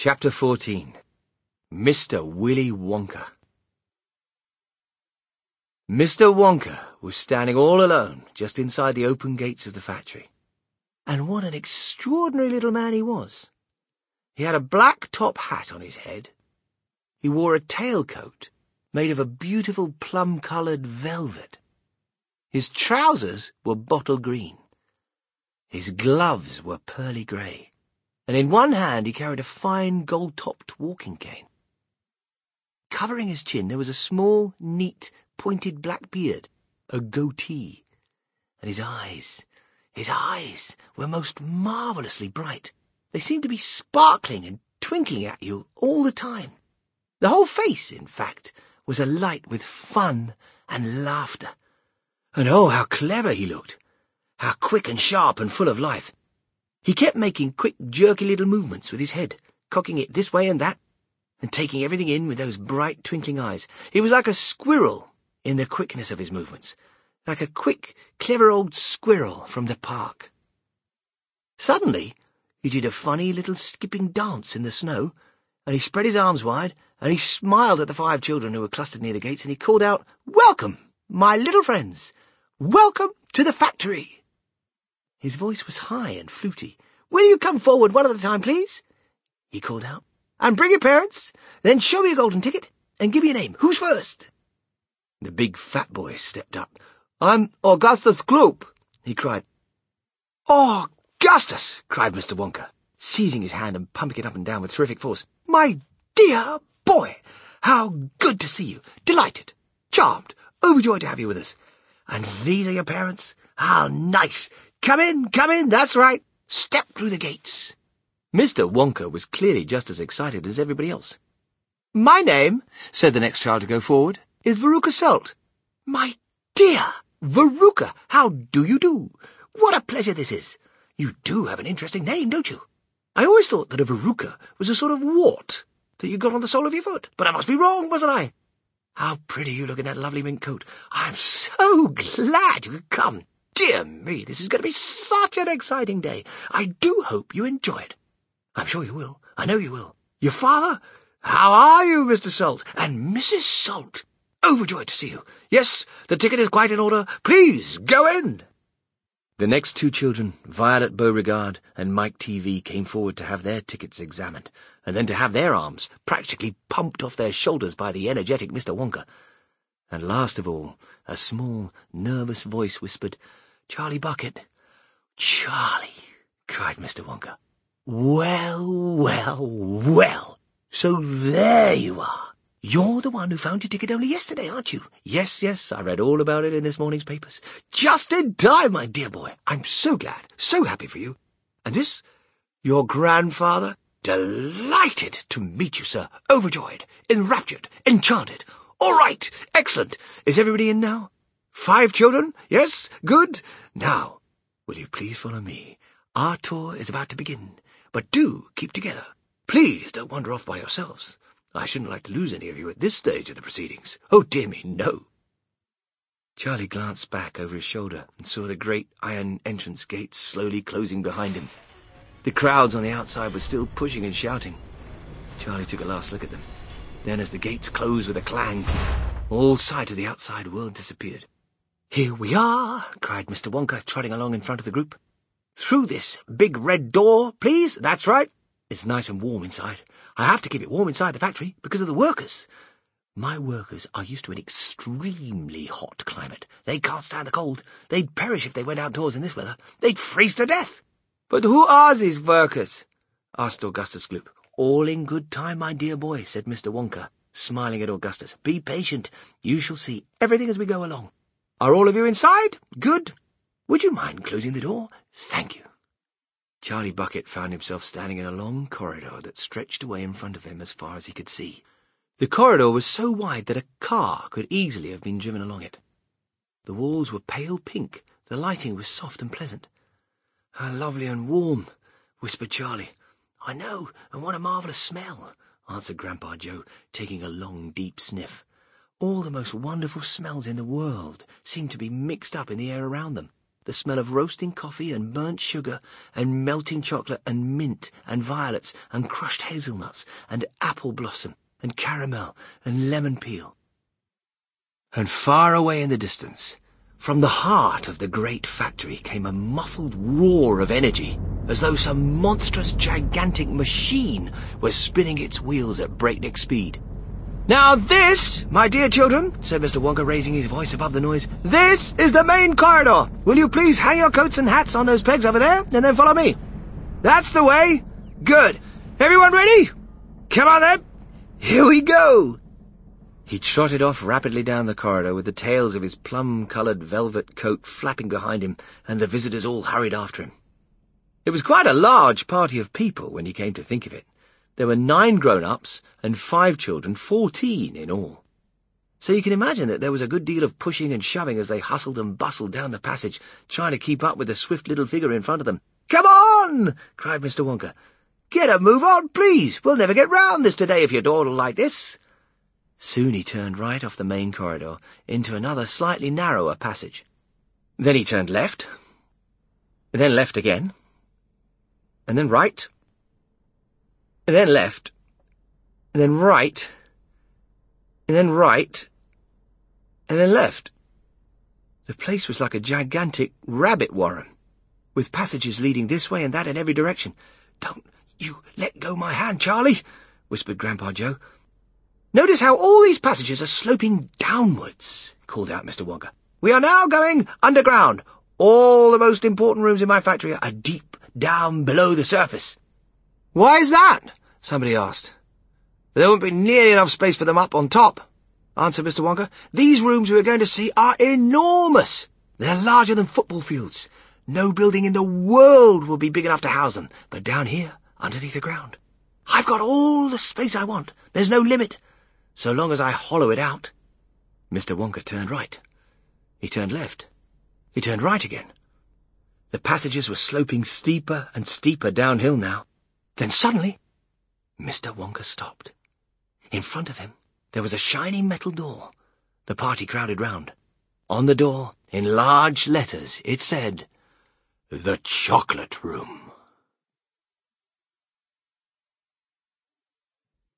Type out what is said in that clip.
Chapter 14. Mr. Willy Wonka. Mr. Wonka was standing all alone just inside the open gates of the factory. And what an extraordinary little man he was. He had a black top hat on his head. He wore a tailcoat made of a beautiful plum-coloured velvet. His trousers were bottle green. His gloves were pearly grey. And in one hand he carried a fine gold-topped walking cane. Covering his chin there was a small, neat, pointed black beard, a goatee. And his eyes were most marvellously bright. They seemed to be sparkling and twinkling at you all the time. The whole face, in fact, was alight with fun and laughter. And oh, how clever he looked! How quick and sharp and full of life! He kept making quick, jerky little movements with his head, cocking it this way and that, and taking everything in with those bright, twinkling eyes. He was like a squirrel in the quickness of his movements, like a quick, clever old squirrel from the park. Suddenly, he did a funny little skipping dance in the snow, and he spread his arms wide, and he smiled at the 5 children who were clustered near the gates, and he called out, "Welcome, my little friends! Welcome to the factory!" His voice was high and fluty. "Will you come forward one at a time, please?" he called out. "And bring your parents. Then show me your golden ticket, and give me a name. Who's first?" The big fat boy stepped up. "I'm Augustus Gloop," he cried. "Oh, Augustus!" cried Mr. Wonka, seizing his hand and pumping it up and down with terrific force. "My dear boy, how good to see you! Delighted, charmed, overjoyed to have you with us. And these are your parents? How nice! Come in, that's right. Step through the gates." Mr. Wonka was clearly just as excited as everybody else. "My name," said the next child to go forward, "is Veruca Salt." "My dear Veruca, how do you do? What a pleasure this is. You do have an interesting name, don't you? I always thought that a verruca was a sort of wart that you got on the sole of your foot, but I must be wrong, wasn't I? How pretty you look in that lovely mink coat. I'm so glad you could come. Dear me, this is going to be such an exciting day. I do hope you enjoy it. I'm sure you will. I know you will. Your father? How are you, Mr. Salt? And Mrs. Salt? Overjoyed to see you. Yes, the ticket is quite in order. Please, go in." The next 2 children, Violet Beauregard and Mike TV, came forward to have their tickets examined, and then to have their arms practically pumped off their shoulders by the energetic Mr. Wonka. And last of all, a small, nervous voice whispered, "Charlie Bucket." "Charlie," cried Mr. Wonka. Well. So there you are. You're the one who found your ticket only yesterday, aren't you?" Yes, I read all about it in this morning's papers." Just in time, my dear boy. I'm so glad, so happy for you. And this, your grandfather? Delighted to meet you, sir. Overjoyed, enraptured, enchanted. All right, excellent. Is everybody in now? 5 children? Yes, good. Now, will you please follow me? Our tour is about to begin, but do keep together. Please don't wander off by yourselves. I shouldn't like to lose any of you at this stage of the proceedings. Oh, dear me, no." Charlie glanced back over his shoulder and saw the great iron entrance gates slowly closing behind him. The crowds on the outside were still pushing and shouting. Charlie took a last look at them. Then, as the gates closed with a clang, all sight of the outside world disappeared. "Here we are," cried Mr. Wonka, trotting along in front of the group. "Through this big red door, please. That's right. It's nice and warm inside. I have to keep it warm inside the factory because of the workers. My workers are used to an extremely hot climate. They can't stand the cold. They'd perish if they went outdoors in this weather. They'd freeze to death." "But who are these workers?" asked Augustus Gloop. "All in good time, my dear boy," said Mr. Wonka, smiling at Augustus. "Be patient. You shall see everything as we go along. Are all of you inside? Good. Would you mind closing the door? Thank you." Charlie Bucket found himself standing in a long corridor that stretched away in front of him as far as he could see. The corridor was so wide that a car could easily have been driven along it. The walls were pale pink. The lighting was soft and pleasant. "How lovely and warm," whispered Charlie. "I know, and what a marvellous smell," answered Grandpa Joe, taking a long, deep sniff. All the most wonderful smells in the world seemed to be mixed up in the air around them. The smell of roasting coffee and burnt sugar and melting chocolate and mint and violets and crushed hazelnuts and apple blossom and caramel and lemon peel. And far away in the distance, from the heart of the great factory, came a muffled roar of energy, as though some monstrous, gigantic machine was spinning its wheels at breakneck speed. "Now this, my dear children," said Mr. Wonka, raising his voice above the noise, "this is the main corridor. Will you please hang your coats and hats on those pegs over there, and then follow me? That's the way. Good. Everyone ready? Come on then. Here we go." He trotted off rapidly down the corridor with the tails of his plum-coloured velvet coat flapping behind him, and the visitors all hurried after him. It was quite a large party of people when you came to think of it. There were 9 grown-ups and 5 children, 14 in all. So you can imagine that there was a good deal of pushing and shoving as they hustled and bustled down the passage, trying to keep up with the swift little figure in front of them. "Come on!" cried Mr. Wonka. "Get a move on, please. We'll never get round this today if you dawdle like this." Soon he turned right off the main corridor into another slightly narrower passage. Then he turned left, and then left again, and then right, and then left, and then right, and then right, and then left. The place was like a gigantic rabbit warren, with passages leading this way and that in every direction. "Don't you let go my hand, Charlie," whispered Grandpa Joe. "Notice how all these passages are sloping downwards," called out Mr. Wonka. "We are now going underground. All the most important rooms in my factory are deep down below the surface." "Why is that?" somebody asked. "There won't be nearly enough space for them up on top," answered Mr. Wonka. "These rooms we are going to see are enormous. They're larger than football fields. No building in the world will be big enough to house them, but down here, underneath the ground, I've got all the space I want. There's no limit, so long as I hollow it out." Mr. Wonka turned right. He turned left. He turned right again. The passages were sloping steeper and steeper downhill now. Then suddenly, Mr. Wonka stopped. In front of him, there was a shiny metal door. The party crowded round. On the door, in large letters, it said, "The Chocolate Room."